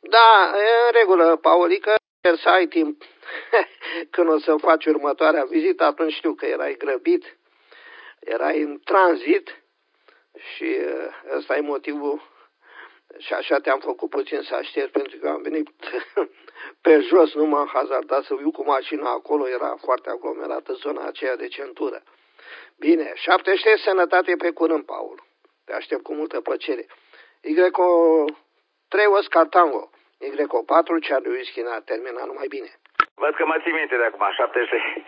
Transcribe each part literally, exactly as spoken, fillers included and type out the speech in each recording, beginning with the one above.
Da, e în regulă, Paulică, sper să ai timp când o să faci următoarea vizită, atunci știu că erai grăbit, erai în tranzit și ăsta e motivul și așa te-am făcut puțin să aștept, pentru că am venit pe jos, nu m-am hazardat să viu cu mașina acolo, era foarte aglomerată zona aceea de centură. Bine, șapte șase, sănătate, pe curând, Paul. Te aștept cu multă plăcere. Y trei Oscar Tango, Y patru Charlie Whisky, n-a terminat numai bine. Văd că mă ții minte de acum, șapte șase.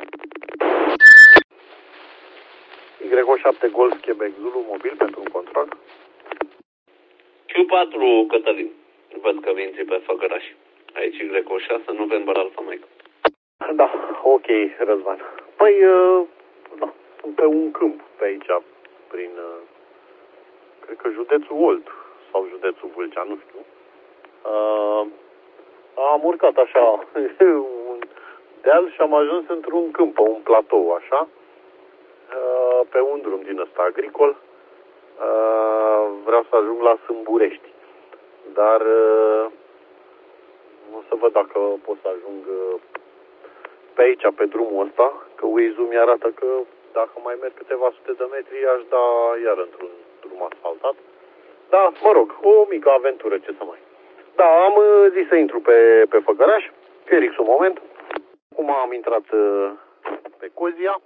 Y șapte Golf Quebec Zulu, mobil pentru un contract. Q patru, Cătălin. Văd că vin pe Făgăraș. Aici Y șase, November Alpha Mike. Da, ok, Răzvan. Păi, uh, da, sunt pe un câmp pe aici, prin, uh, cred că județul Olt sau județul Vâlcea, nu știu. Uh, am urcat așa un deal și am ajuns într-un câmp, pe un platou, așa, uh, pe un drum din ăsta agricol. Uh, vreau să ajung la Sâmburești, dar uh, o să văd dacă pot să ajung uh, pe aici, pe drumul ăsta, că Waze-ul mi-arată că dacă mai merg câteva sute de metri, aș da iar într-un drum asfaltat. Da, mă rog, o mică aventură, ce să mai. Da, am uh, zis să intru pe, pe Făgăraș, Felix un moment. Acum am intrat uh, pe Cozia.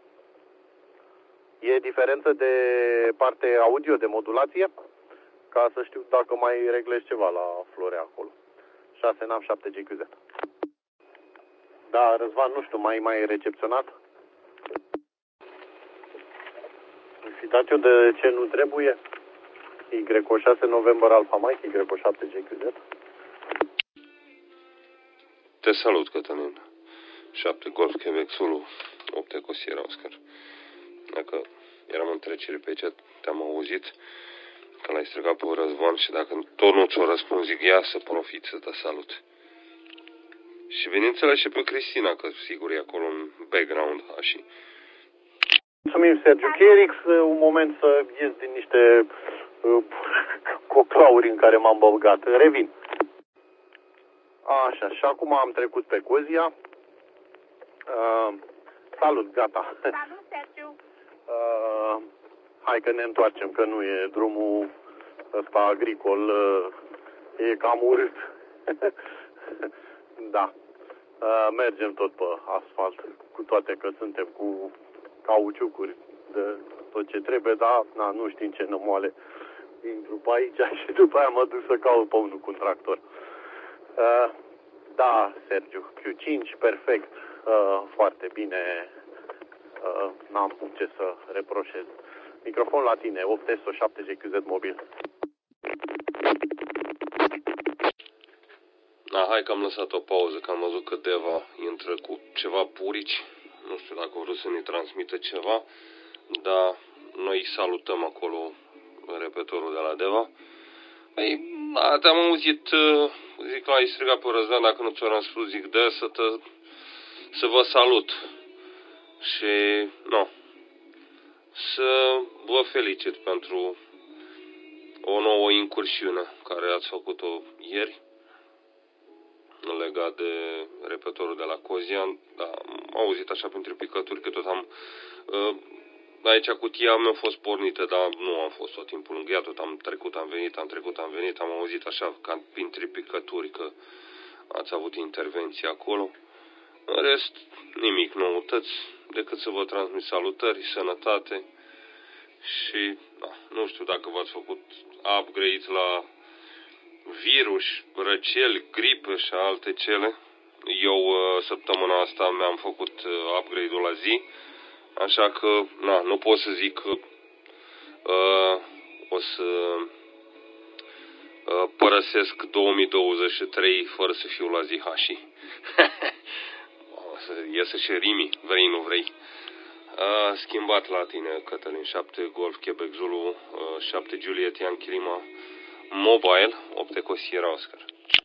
E diferență de parte audio, de modulație, ca să știu dacă mai reglez ceva la Florea acolo. șase N A V șapte G Q Z. Da, Răzvan, nu știu, mai mai recepționat? Și dat eu de ce nu trebuie? Y șase November Alpha Mike, Y șapte G Q Z. Te salut, Cătălin. șapte Golf Quebec Zulu, opt Eco Sierra Oscar. Dacă eram în trecere pe aici, te-am auzit că l-ai strigat pe Răzvan și dacă tot nu ți-o răspund, zic, ia să profit să te salut. Și bineînțeles și pe Cristina, că sigur e acolo în background, așa. Mulțumim, Sergiu. Felix, un moment să ies din niște uh, coclauri în care m-am băgat. Revin. Așa, și acum am trecut pe Cozia. Uh, salut, gata. Salut, Sergiu. Uh, hai că ne întoarcem, că nu e drumul ăsta agricol, uh, e cam urât. Da. Uh, mergem tot pe asfalt, cu toate că suntem cu cauciucuri de tot ce trebuie, dar na, nu știm ce nămoale intru pe aici și după aia mă duc să caut pe unul cu un tractor. Uh, da, Sergiu, Q cinci, perfect, uh, foarte bine, uh, n-am ce să reproșez. Microfon la tine, opt S O șapte G Q Z mobil. Da, hai că am lăsat o pauză, că am văzut că Deva intră cu ceva purici. Nu știu dacă vreau să ne transmită ceva, dar noi salutăm acolo repetorul de la Deva. Păi, da, te-am auzit, zic, l-ai strigat pe Răzvan, dacă nu ți-o răspuns, zic, dă să, te, să vă salut. Și, nu, să vă felicit pentru o nouă incursiune care ați făcut-o ieri, legat de repetorul de la Cozian, dar am auzit așa printre picături că tot am... Uh, aici cutia mea a fost pornită, dar nu am fost tot timpul lângă ea, tot am trecut, am venit, am trecut, am venit, am auzit așa ca printre picături că ați avut intervenții acolo. În rest, nimic noutăți, decât să vă transmit salutări, sănătate și, da, nu știu dacă v-ați făcut upgrade la virus, răceli, gripe și alte cele. Eu săptămâna asta mi-am făcut upgrade-ul la zi, așa că na, nu pot să zic că uh, o să uh, părăsesc două mii douăzeci și trei fără să fiu la zi hași. O să iese și rimi, vrei nu vrei. Uh, schimbat la tine, Cătălin, șapte Golf Quebec Zulu, uh, șapte Juliet Yankee Lima Mobile, opt Eco Sierra Oscar.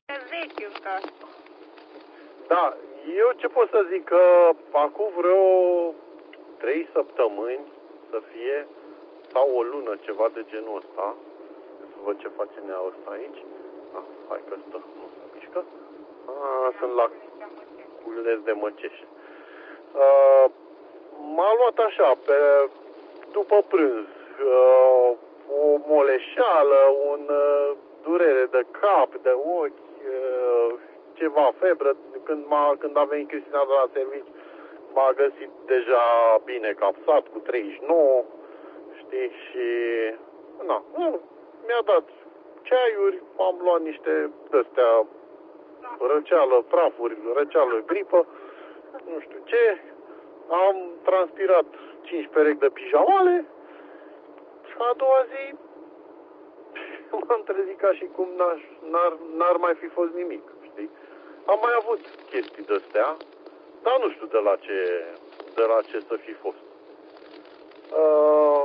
Da, eu ce pot să zic, că acum vreo trei săptămâni să fie, sau o lună, ceva de genul ăsta, să văd ce face nea ăsta aici, Ah, hai că stă, nu se mișcă. Ah, sunt la cules de Măcești. Uh, m-a luat așa, pe, după prânz, uh, o moleșeală, un uh, durere de cap, de ochi, uh, ceva febră. Când, m-a, când a venit Cristina de la serviciu, m-a găsit deja bine capsat, cu treizeci și nouă, știi, și na, mi-a dat ceaiuri, am luat niște de-astea, răceală, prafuri, răceală, gripă, nu știu ce, am transpirat cinci perechi de pijamale și a doua zi m-am trezit ca și cum n-aș, n-ar, n-ar mai fi fost nimic, știi? Am mai avut chestii de-astea, dar nu știu de la ce, de la ce să fi fost. Uh,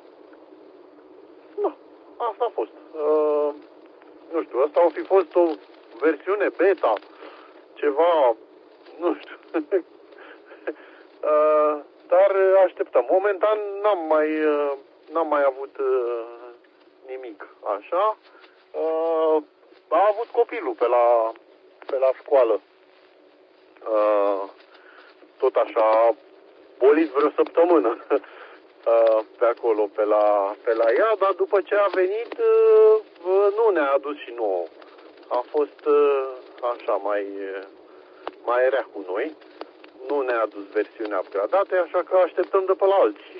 nu, asta a fost. Uh, nu știu, asta a fi fost o versiune beta, ceva, nu știu. uh, dar așteptăm. Momentan n-am mai, uh, n-am mai avut uh, nimic așa. Uh, a avut copilul pe la, pe la școală. Uh, tot așa, bolit vreo săptămână uh, pe acolo, pe la, pe la ea, dar după ce a venit, uh, nu ne-a adus și nouă. A fost uh, așa mai, mai rea cu noi. Nu ne-a adus versiuni upgradate, așa că așteptăm de pe la alții.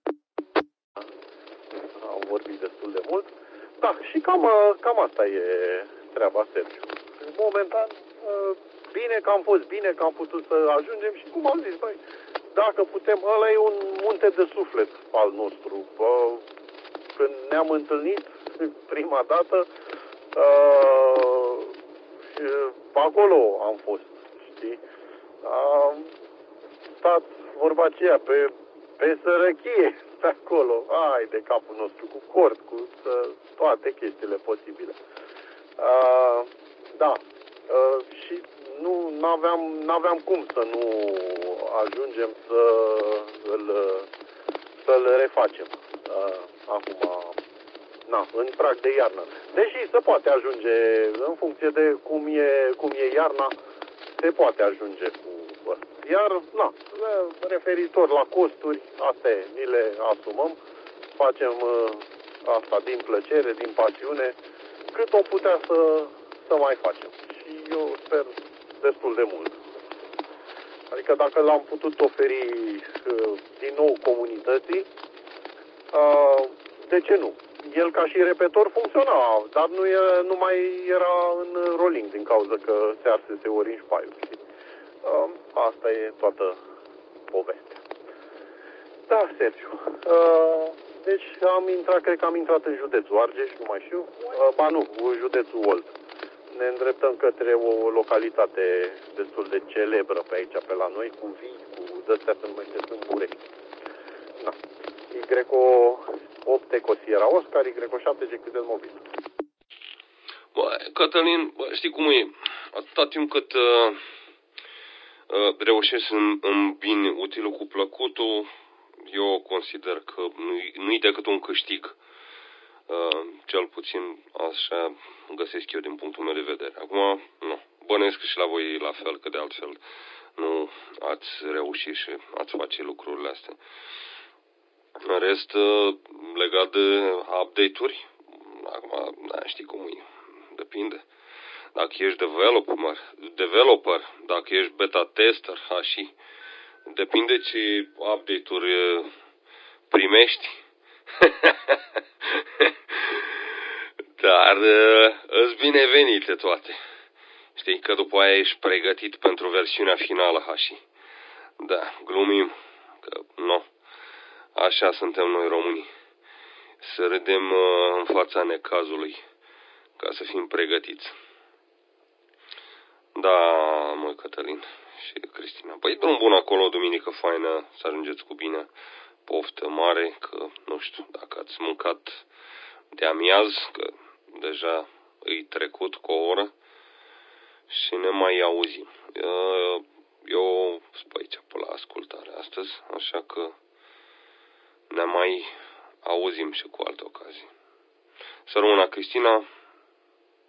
Am vorbit destul de mult. Da, și cam, cam asta e treaba, Sergiu. Momentan, bine că am fost, bine că am putut să ajungem și cum am zis, băi, dacă putem, ăla e un munte de suflet al nostru. Bă, când ne-am întâlnit prima dată, acolo am fost, știi? Am stat, vorba aceea, pe, pe sărăchie, pe acolo, ai de capul nostru, cu cord, cu toate chestiile posibile. Uh, da, uh, și nu n-aveam, n-aveam cum să nu ajungem să îl, să-l refacem. Uh, acum, na, în prag de iarnă. Deși se poate ajunge, în funcție de cum e, cum e iarna, se poate ajunge cu ăsta. Iar, na, referitor la costuri, astea ni le asumăm, facem uh, asta din plăcere, din pasiune, cât o putea să, să mai facem. Și eu sper destul de mult. Adică dacă l-am putut oferi uh, din nou comunității, uh, de ce nu? El ca și repetor funcționa, dar nu, e, nu mai era în rolling din cauza că se arsese Orange Pi-ul. Uh, asta e toată povestea. Da, Sergiu. Uh, deci am intrat, cred că am intrat în județul Argeș, nu mai știu. Uh, ba nu, județul Olt. Ne îndreptăm către o localitate destul de celebră pe aici, pe la noi, cu vii, cu de-astea se numește Sâmburești. Da. Y opt Eco Sierra Oscar, Y șapte G cât de mobil. Bă, Cătălin, bă, știi cum e? Atâta timp cât uh, uh, reușești să îmbini utilul cu plăcutul, eu consider că nu-i, nu-i decât un câștig. Uh, cel puțin așa găsesc eu din punctul meu de vedere. Acum, nu. Bănuiesc că și la voi e la fel, că de altfel nu ați reușit și ați face lucrurile astea. În rest, legat de update-uri, acum, da, știi cum e, depinde. Dacă ești developer, developer, dacă ești beta tester, ha, și depinde ce update-uri primești. Dar îți binevenite toate. Știi că după aia ești pregătit pentru versiunea finală, ha, și da, glumim, că nu. Așa suntem noi românii. Să râdem uh, în fața necazului, ca să fim pregătiți. Da, măi, Cătălin și Cristina. Păi drum bun acolo, duminică faină, să ajungeți cu bine. Poftă mare, că nu știu dacă ați mâncat de amiaz, că deja îi trecut cu o oră și ne mai auzim. Uh, eu sunt pe aici, pe la ascultare astăzi, așa că ne mai auzim și cu alte ocazii. Să rămână Cristina,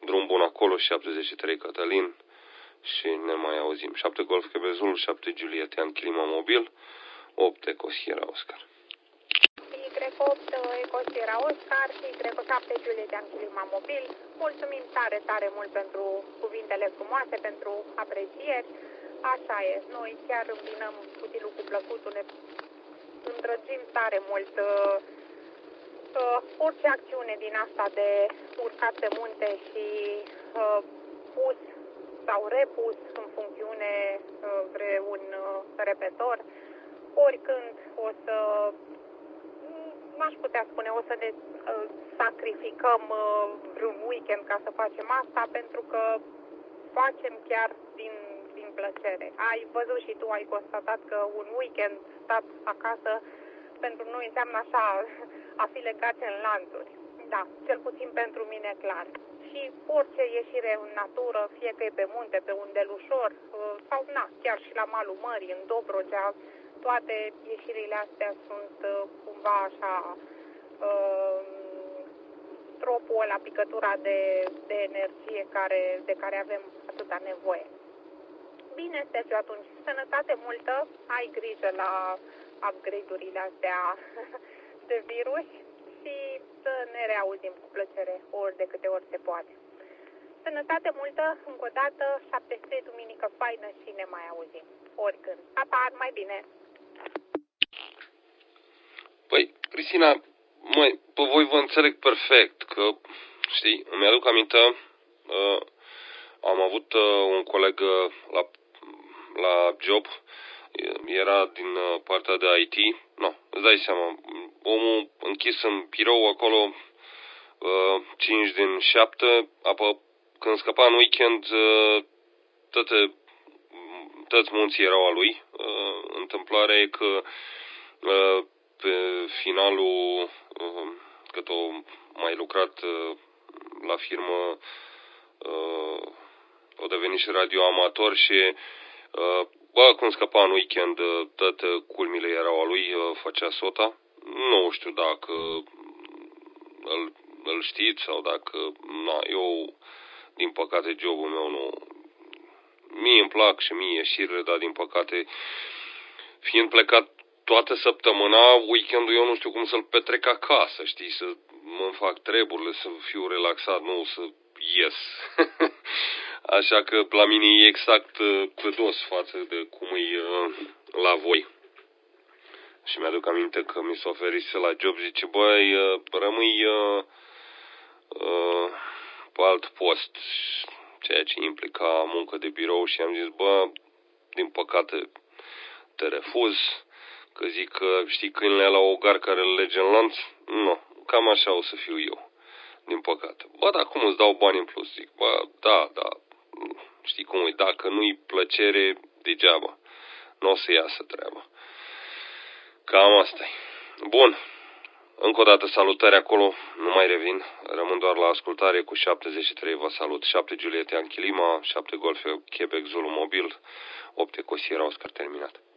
drum bun acolo, șaptezeci și trei Cătălin și ne mai auzim. șapte Golf Quebec Zulu, șapte Juliet Ian Clima Mobil, opt Eco Sierra Oscar. Y opt Eco Sierra Oscar și Y șapte Juliet Ian Clima Mobil. Mulțumim tare, tare mult pentru cuvintele frumoase, pentru aprecieri. Așa e, noi chiar îmbinăm utilul cu plăcutul, ne îndrăgim tare mult uh, uh, orice acțiune din asta de urcat pe munte și uh, pus sau repus în funcțiune uh, vreun uh, repetor, oricând o să, n-aș putea spune, o să ne uh, sacrificăm uh, vreun weekend ca să facem asta, pentru că facem chiar din, din plăcere. Ai văzut și tu, ai constatat că un weekend stat acasă pentru noi înseamnă așa, a fi legați în lanțuri. Da, cel puțin pentru mine clar. Și orice ieșire în natură, fie că e pe munte, pe un delușor, sau na, chiar și la malul mării, în Dobrogea, toate ieșirile astea sunt cumva așa uh, tropul ăla, picătura de, de energie care, de care avem atâta nevoie. Bine, Sergiu, atunci, sănătate multă, ai grijă la upgrade-urile astea de virus și să ne reauzim cu plăcere ori de câte ori se poate. Sănătate multă, încă o dată, șapte sute, duminică faină și ne mai auzim. Oricând. Pa, pa, mai bine! Păi, Cristina, măi, pe voi vă înțeleg perfect, că, știi, îmi aduc aminte, uh, am avut uh, un coleg uh, la, la job, era din uh, partea de I T, no, îți dai seama, omul închis în birou acolo, uh, cinci din șapte, apă, când scăpa în weekend, uh, toate, toți munții erau a lui. Uh, întâmplarea e că uh, pe finalul, uh, cât o mai lucrat uh, la firmă, uh, o devenit și radioamator și uh, bă, când scăpa în weekend, uh, toate culmile erau a lui, uh, făcea sota. Nu știu dacă îl, îl știți sau dacă, na, eu, din păcate, jobul meu nu, mie îmi plac și mie ieșirile, dar din păcate, fiind plecat toată săptămâna, weekendul eu nu știu cum să-l petrec acasă, știi, să mă fac treburile, să fiu relaxat, nu să ies. Așa că la mine e exact pe dos față de cum e la voi. Și mi-aduc aminte că mi s-a oferit la job, zice, băi, rămâi uh, uh, pe alt post, ceea ce implica muncă de birou și am zis, bă, din păcate te refuz, că zic că știi câinele la ogar care îl lege în lanț? Nu, cam așa o să fiu eu, din păcate. Bă, dar cum îți dau bani în plus? Zic, bă, da, da, știi cum e, dacă nu-i plăcere, degeaba, nu o să iasă treaba. Cam asta-i. Bun. Încă o dată salutări acolo, nu mai revin, rămân doar la ascultare cu șaptezeci și trei, vă salut. șapte Juliet Ian Clima, șapte Golf Quebec Zulu Mobil, opt Eco Sierra Oscar terminat.